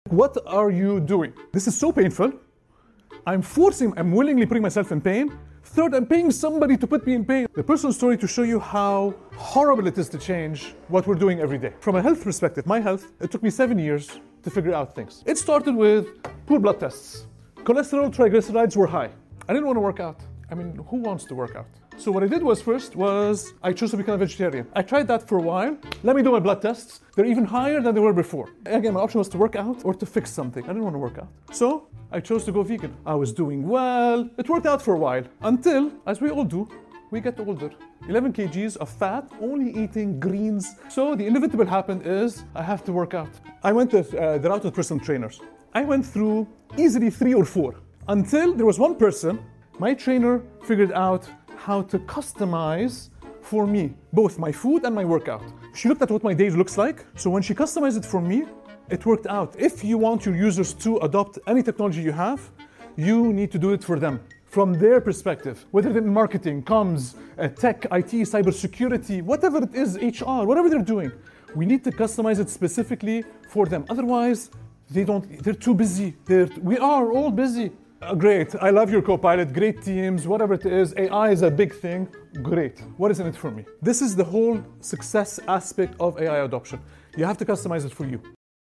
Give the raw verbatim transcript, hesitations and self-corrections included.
What are you doing? This is so painful. I'm forcing, I'm willingly putting myself in pain. Third, I'm paying somebody to put me in pain. The personal story to show you how horrible it is to change what we're doing every day. From a health perspective, my health, it took me seven years to figure out things. It started with poor blood tests. Cholesterol, triglycerides were high. I didn't want to work out. I mean, who wants to work out? So what I did was first was I chose to become a vegetarian. I tried that for a while. Let me do my blood tests. They're even higher than they were before. Again, my option was to work out or to fix something. I didn't want to work out. So I chose to go vegan. I was doing well. It worked out for a while until, as we all do, we get older. eleven kilograms of fat, only eating greens. So the inevitable happened is I have to work out. I went the, uh, the route of personal trainers. I went through easily three or four until there was one person, my trainer figured out how to customize for me both my food and my workout. She looked at what my day looks like. So when she customized it for me, it worked out. If you want your users to adopt any technology you have, you need to do it for them from their perspective, whether they're in marketing, comms, uh, tech, I T, cybersecurity, whatever it is, H R, whatever they're doing. We need to customize it specifically for them. Otherwise, they don't, they're too busy. They're, we are all busy. Uh, great, I love your Copilot, great teams, whatever it is, A I is a big thing, great. What is in it for me? This is the whole success aspect of A I adoption. You have to customize it for you.